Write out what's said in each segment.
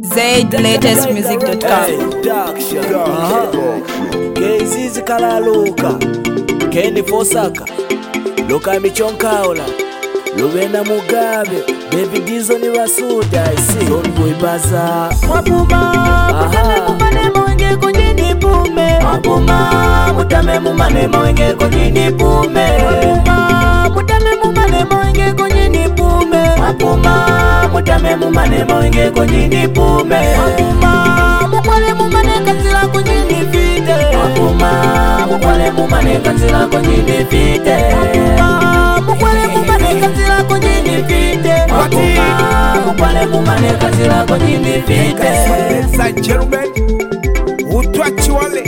ZLatestmusic.com. Kezizi kala luka Kendi Fosaka Luka Michonkaola Lubena Mugabe Baby Dizo ni Wasuda isi Sonbui Baza Mwapuma Mutame mumane mwenge kujini pume Mwapuma Mutame mumane mwenge kujini pume Mwapuma Mutame mumane mwenge kujini pume Mwapuma Mutame mumane mwenge kujini pume Mwapuma Mukwale mumane katsila kujini fite Mwapuma Mukwale mumane katsila kujini fite Mwapuma Mukwale mumane katsila kujini fite Mwapuma Mukwale mumane katsila kujini fite Ladies and gentlemen, utwachiwale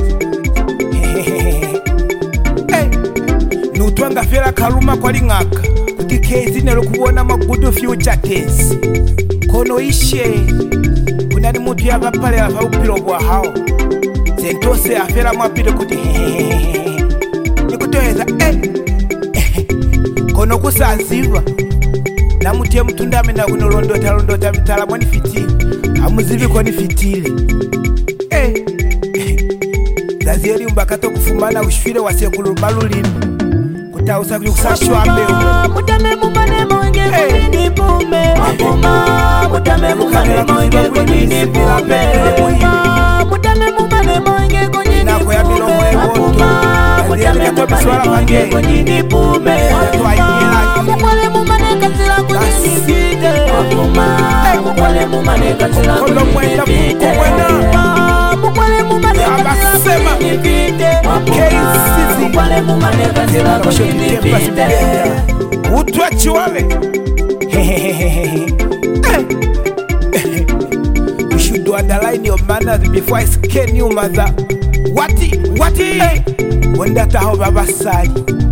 nutwanga fera kaluma kwa lingaka kuti kezi nero kubona magudu future tense kono ishe kunani mutu yava pale ava upilo bwa hao zentose afera mwapile kuti nikutoheza kono kusanziva na mutie mtundame na kunolondota vitala mwani fitile amuzivi kwa ni fitile zazieli mbakato kufumana ushwile wasekulu malulimi kutausa kukusashwambe Mutame mumane mwenge kujini pume Mwapuma Mutame mumane mwenge kujini pume Mutame mumane mwenge kujini pume Mwapuma Mutame mumane mwenge kujini pume Mukwale mumane katsila kujini fite Mwapuma Mukwale mumane katsila kujini fite Mukwale mumane katsila kujini fite Mukwale mumane katsila kujini fite utwachiwale you should underline your manners before I scan you mother. Wati wendata hao babasali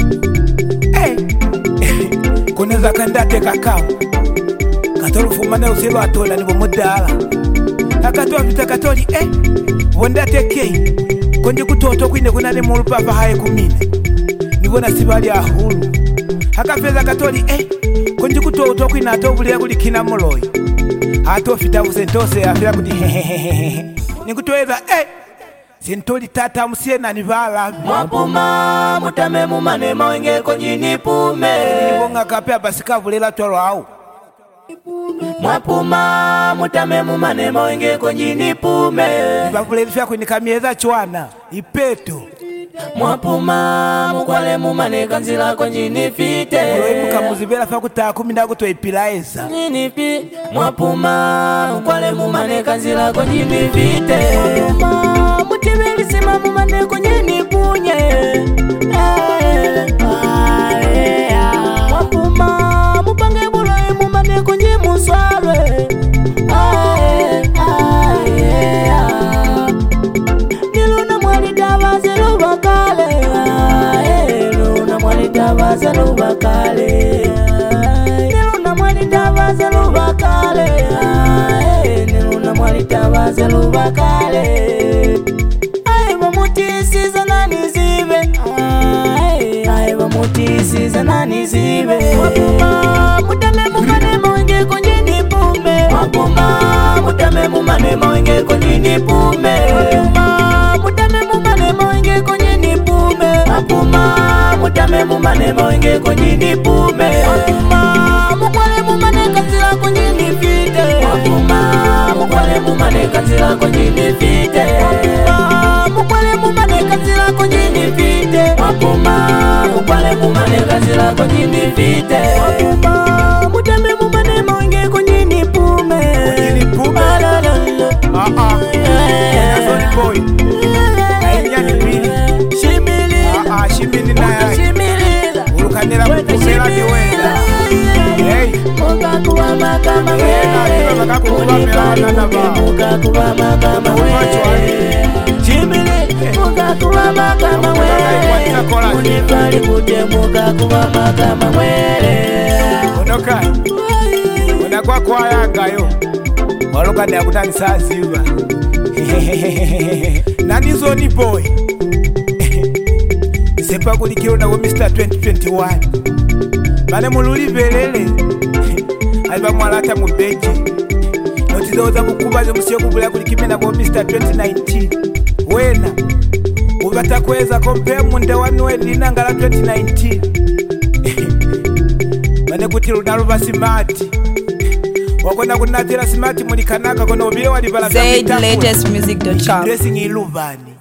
kuneza kandate kakao katolufumane usilo atola nibo mudala kakatoa vita katoli wendate kei konje kutoto kwine kunane mulupava haye kumine nibona sibali ahulu hakapeza katoli konje kutoto kwine atobulira kuli kina muloyi atofita usentose afira kuti nikutoeza sentoli tata musiena ni vala Mwapuma Mutame mumane mwenge kujini pume nibonga kapea basikavulela tolo au Mwapuma Mutame mumane mwenge kujini pume bavulela kunika mieza chwana ipeto Mwapuma Mukwale mumane kanzila kujini fite Muloimuka muzibela fa kutaa kuminda kutoipilaeza Kujini fite Mwapuma Mukwale mumane kanzila kujini fite Mwapuma Mutibeli sima mumane kujini punye Mwapuma Mupange buloi mumane kujini muswalwe Niluna mwali dawaze lubakale Niluna mwali dawaze lubakale Niluna mwali dawaze lubakale Niluna mwali dawaze lubakale Aiva mutisiza nani zive Aiva mutisiza nani zive Mwapuma Mutame mumane mwenge kujini pume Mwapuma Mutame mumane mwenge kujini pume Mwapuma Mutame mumane mwenge kujini pume Mwapuma Mutame mumane mwenge kujini pume Mwapuma Mukwale mumane katsila kujini fite Mwapuma Mukwale mumane katsila kujini fite Mwapuma Mukwale mumane katsila kujini fite Mwapuma Mukwale mumane katsila kujini fite Mwapuma Mutame mumane mwenge kujini pume Kujini pume? Nazoni boy Ainyani pili Shimili na yai Urukanira kukumela niwenda Mukakuwa makama wele Mukakuwa melana na ba Mukakuwa makama wele Chimili Mukakuwa makama wele Unifali kute mukakuwa makama wele Onoka Unakwa kwa yangayo Waluka ni akutani saa ziva Nani zoni boy Sepa kulikiro na Mr. 2021 Mane mululi velele Aiba mwalata mubeji Noti ziloza mukubaze musiye kubula kuli kimena kwa Mr. 2019 wena ubatakweza compare munda wa Noel linangala 2019 mane kuti lunalo basimati wakona kunatira simati mulikanaka kono obile wali bala ZLatestmusic.com dressing iluvani